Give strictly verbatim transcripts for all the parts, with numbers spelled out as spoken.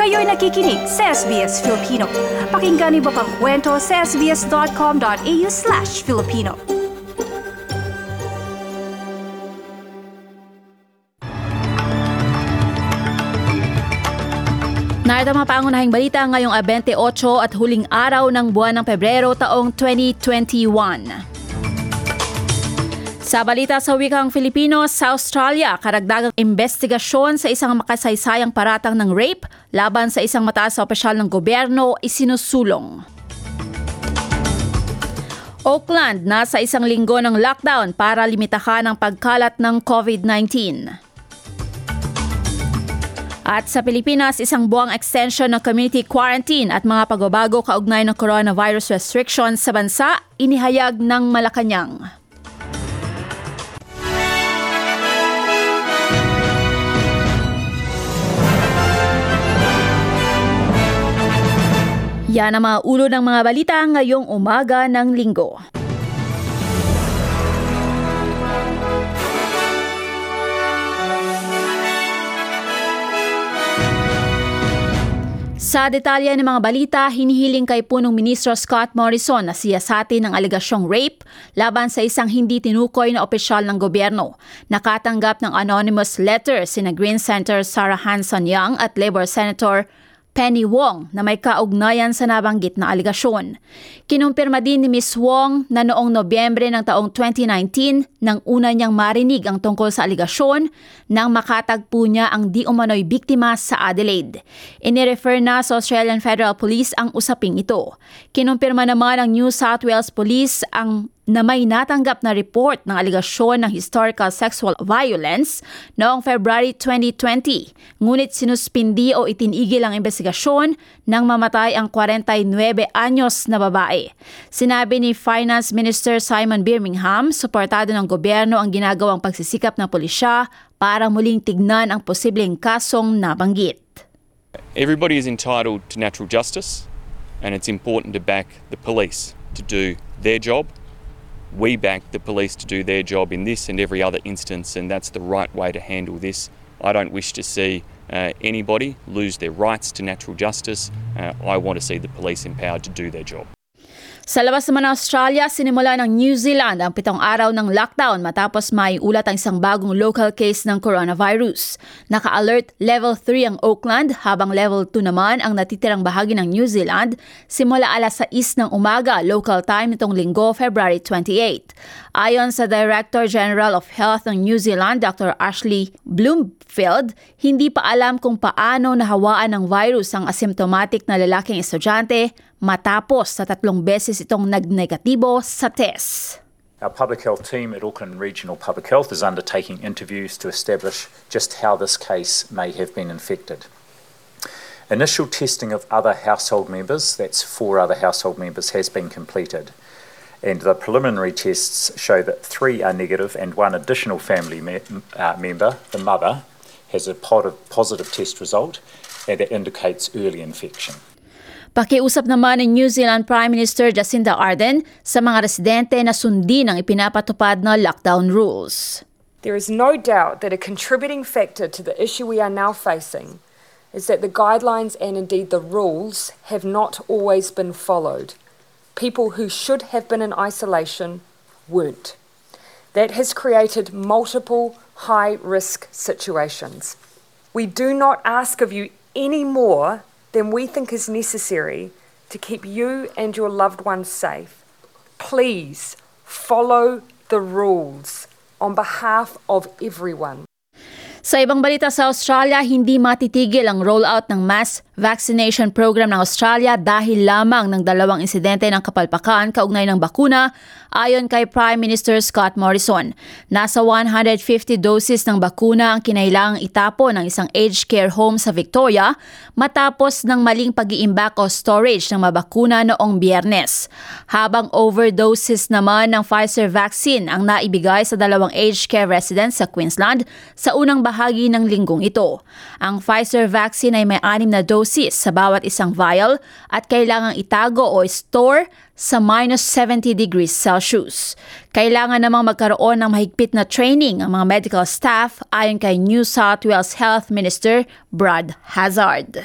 Kayo'y nakikinig sa S B S Filipino. Pakinggan niyo pa ang kwento sa sbs.com.au slash Filipino. Narito mga pangunahing balita ngayong twenty-eight at huling araw ng buwan ng Pebrero taong twenty twenty-one. Sa balita sa wikang Filipino, sa Australia, karagdagang investigasyon sa isang makasaysayang paratang ng rape laban sa isang mataas na opisyal ng gobyerno isinusulong. Auckland, nasa isang linggo ng lockdown para limitahan ang pagkalat ng COVID nineteen. At sa Pilipinas, isang buwang extension ng community quarantine at mga pagbabago kaugnay ng coronavirus restrictions sa bansa, inihayag ng Malacanang. Yan ang mga ulo ng mga balita ngayong umaga ng linggo. Sa detalye ng mga balita, hinihiling kay punong ministro Scott Morrison na siyasatin ng alegasyong rape laban sa isang hindi tinukoy na opisyal ng gobyerno. Nakatanggap ng anonymous letter sina Green Center Sarah Hanson-Young at Labor Senator Penny Wong na may kaugnayan sa nabanggit na aligasyon. Kinumpirma din ni Miz Wong na noong Nobyembre ng taong twenty nineteen nang una niyang marinig ang tungkol sa aligasyon nang makatagpo niya ang di umano'y biktima sa Adelaide. Inirefer na sa Australian Federal Police ang usaping ito. Kinumpirma naman ng New South Wales Police ang na may natanggap na report ng aligasyon ng historical sexual violence noong February twenty twenty. Ngunit sinuspindi o itinigil ang investigasyon nang mamatay ang forty-nine anyos na babae. Sinabi ni Finance Minister Simon Birmingham, suportado ng gobyerno ang ginagawang pagsisikap ng pulisya para muling tignan ang posibleng kasong nabanggit. Everybody is entitled to natural justice, and it's important to back the police to do their job. We back the police to do their job in this and every other instance, and that's the right way to handle this. I don't wish to see uh, anybody lose their rights to natural justice. Uh, I want to see the police empowered to do their job. Sa labas naman ng Australia, sinimula ng New Zealand ang pitong araw ng lockdown matapos may ulat ang isang bagong local case ng coronavirus. Naka-alert level three ang Auckland habang level two naman ang natitirang bahagi ng New Zealand simula alas sais ng umaga local time nitong linggo, February twenty-eighth. Ayon sa Director General of Health ng New Zealand, Doctor Ashley Bloomfield, hindi pa alam kung paano nahawaan ng virus ang asymptomatic na lalaking estudyante matapos sa tatlong beses itong nagnegatibo sa test. Our public health team at Auckland Regional Public Health is undertaking interviews to establish just how this case may have been infected. Initial testing of other household members, that's four other household members, has been completed. And the preliminary tests show that three are negative and one additional family me- uh, member, the mother, has a positive test result and that indicates early infection. Pakiusap naman ni New Zealand Prime Minister Jacinda Ardern sa mga residente na sundin ang ipinapatupad na lockdown rules. There is no doubt that a contributing factor to the issue we are now facing is that the guidelines and indeed the rules have not always been followed. People who should have been in isolation weren't. That has created multiple high-risk situations. We do not ask of you any more than we think is necessary to keep you and your loved ones safe. Please follow the rules on behalf of everyone. Sa ibang balita sa Australia, hindi matitigil ang rollout ng mass vaccination program ng Australia dahil lamang ng dalawang insidente ng kapalpakan kaugnay ng bakuna ayon kay Prime Minister Scott Morrison. Nasa one hundred fifty doses ng bakuna ang kinailangang itapon ng isang aged care home sa Victoria matapos ng maling pag-iimbak o storage ng mabakuna noong Biyernes. Habang overdoses naman ng Pfizer vaccine ang naibigay sa dalawang aged care residents sa Queensland sa unang bahagi ng linggong ito. Ang Pfizer vaccine ay may anim na doses sa bawat isang vial at kailangang itago o store sa minus seventy degrees Celsius. Kailangan namang magkaroon ng mahigpit na training ang mga medical staff ayon kay New South Wales Health Minister Brad Hazzard.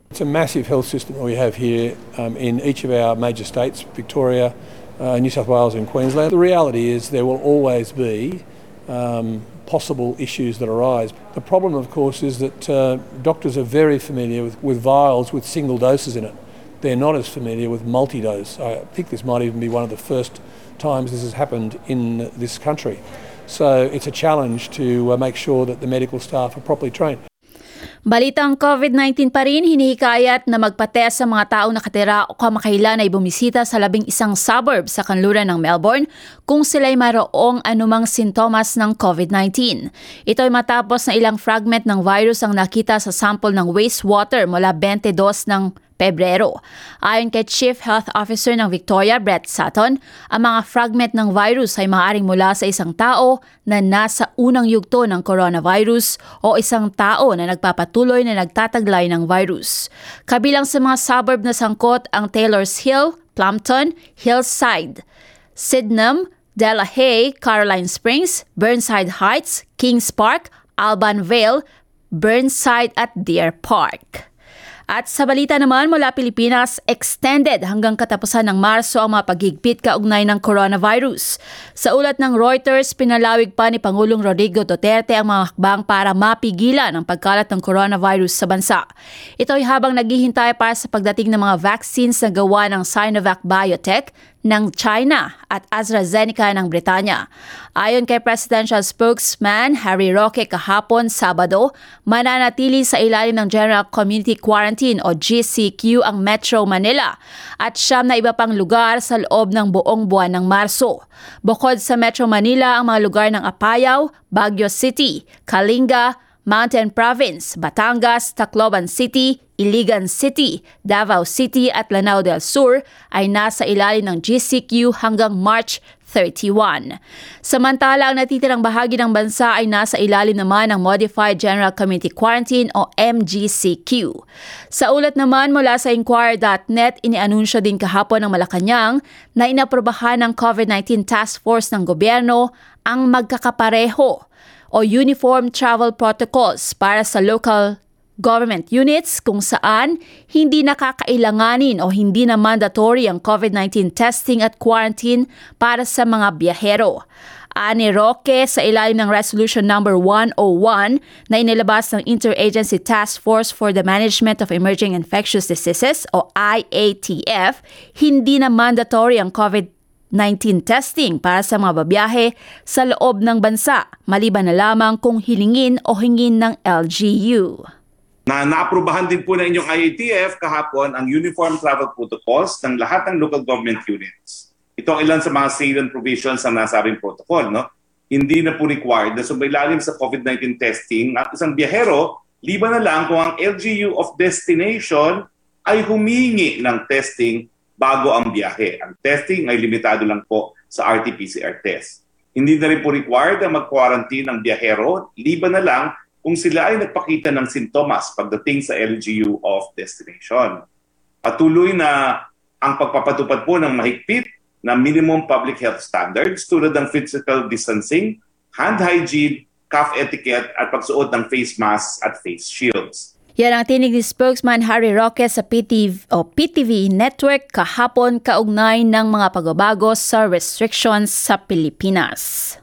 It's a massive health system that we have here um, in each of our major states, Victoria, uh, New South Wales and Queensland. The reality is there will always be um, possible issues that arise. The problem, of course, is that uh, doctors are very familiar with, with vials with single doses in it. They're not as familiar with multi-dose. I think this might even be one of the first times this has happened in this country. So it's a challenge to uh, make sure that the medical staff are properly trained. Balitang COVID nineteen pa rin, hinihikayat na magpa-test sa mga taong nakatira o kamakailan ay bumisita sa labing isang suburb sa kanluran ng Melbourne kung sila'y mayroong anumang sintomas ng COVID nineteen. Ito ay matapos na ilang fragment ng virus ang nakita sa sample ng wastewater mula twenty-two ng Pebrero. Ayon kay Chief Health Officer ng Victoria, Brett Sutton, ang mga fragment ng virus ay maaaring mula sa isang tao na nasa unang yugto ng coronavirus o isang tao na nagpapatuloy na nagtataglay ng virus. Kabilang sa mga suburb na sangkot ang Taylors Hill, Plumpton, Hillside, Sydenham, Delahaye, Caroline Springs, Burnside Heights, Kings Park, Alban Vale, Burnside at Deer Park. At sa balita naman mula Pilipinas, extended hanggang katapusan ng Marso ang mga paghigpit kaugnay ng coronavirus. Sa ulat ng Reuters, pinalawig pa ni Pangulong Rodrigo Duterte ang mga hakbang para mapigilan ang pagkalat ng coronavirus sa bansa. Ito ay habang naghihintay para sa pagdating ng mga vaccines na gawa ng Sinovac Biotech ng China at AstraZeneca ng Britanya. Ayon kay Presidential Spokesman Harry Roque kahapon Sabado, mananatili sa ilalim ng General Community Quarantine o G C Q ang Metro Manila at siyam na iba pang lugar sa loob ng buong buwan ng Marso. Bukod sa Metro Manila, ang mga lugar ng Apayao, Baguio City, Kalinga, Mountain Province, Batangas, Tacloban City, Iligan City, Davao City at Lanao del Sur ay nasa ilalim ng G C Q hanggang March thirty-first. Samantala, ang natitirang bahagi ng bansa ay nasa ilalim naman ng Modified General Community Quarantine o M G C Q. Sa ulat naman mula sa Inquirer dot net, inianunsyo din kahapon ng Malacanang na inaprobahan ng COVID nineteen Task Force ng gobyerno ang magkakapareho o uniform travel protocols para sa local government units kung saan hindi nakakailanganin o hindi na mandatory ang COVID nineteen testing at quarantine para sa mga biyahero. Ani Roque, sa ilalim ng Resolution number one oh one na inilabas ng Interagency Task Force for the Management of Emerging Infectious Diseases o I A T F, hindi na mandatory ang COVID nineteen testing para sa mga babiyahe sa loob ng bansa, maliban na lamang kung hilingin o hingin ng L G U. Na naaprubahan din po ng inyong I A T F kahapon ang Uniform Travel Protocols ng lahat ng local government units. Ito ang ilan sa mga salient provisions ng nasabing protocol. No? Hindi na po required na sumailalim sa COVID nineteen testing at isang biyahero, liban na lang kung ang L G U of destination ay humingi ng testing bago ang biyahe. Ang testing ay limitado lang po sa R T P C R test. Hindi na rin po required na mag-quarantine ang biyahero, liban na lang kung sila ay nagpakita ng sintomas pagdating sa L G U of destination. Patuloy na ang pagpapatupad po ng mahigpit na minimum public health standards tulad ng physical distancing, hand hygiene, cough etiquette at pagsuot ng face masks at face shields. Yan ang tinig ni spokesman Harry Roque sa P T V o P T V Network kahapon kaugnay ng mga pagbabago sa restrictions sa Pilipinas.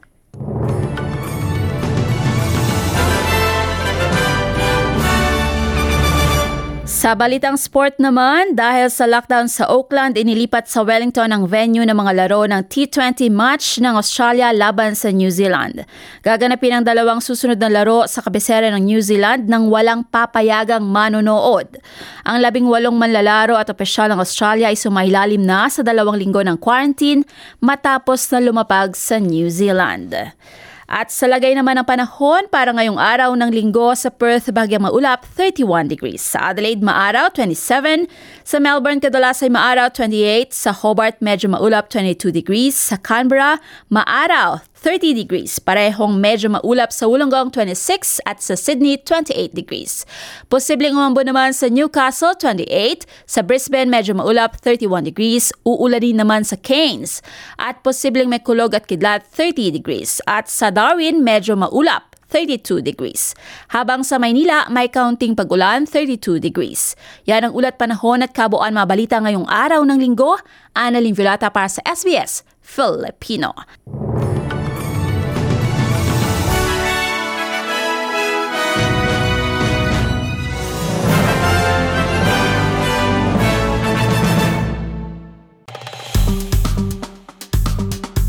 Sa balitang sport naman, dahil sa lockdown sa Auckland, inilipat sa Wellington ang venue ng mga laro ng T twenty match ng Australia laban sa New Zealand. Gaganapin ang dalawang susunod na laro sa kabisera ng New Zealand nang walang papayagang manonood. Ang labing walong manlalaro at opisyal ng Australia ay sumailalim na sa dalawang linggo ng quarantine matapos na lumapag sa New Zealand. At sa lagay naman ng panahon para ngayong araw ng linggo, sa Perth bahagyang maulap thirty-one degrees. Sa Adelaide maaraw twenty-seven, sa Melbourne kadalas ay maaraw twenty-eight, sa Hobart medyo maulap twenty-two degrees, sa Canberra maaraw thirty degrees. Parehong medyo maulap sa Wollongong twenty-six at sa Sydney twenty-eight degrees. Posibleng umambo naman sa Newcastle twenty-eight, sa Brisbane medyo maulap thirty-one degrees, uulanin naman sa Cairns at posibleng may kulog at kidlat thirty degrees. At sa Darwin medyo maulap thirty-two degrees. Habang sa Maynila, may kaunting pag-ulan, thirty-two degrees. Yan ang ulat panahon at kabuuan mga balita ngayong araw ng linggo. Annalyn Violata para sa S B S Filipino.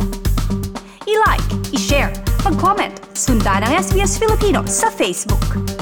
I-like, i-share, mag-comment, sundan ang S B S Filipino sa Facebook.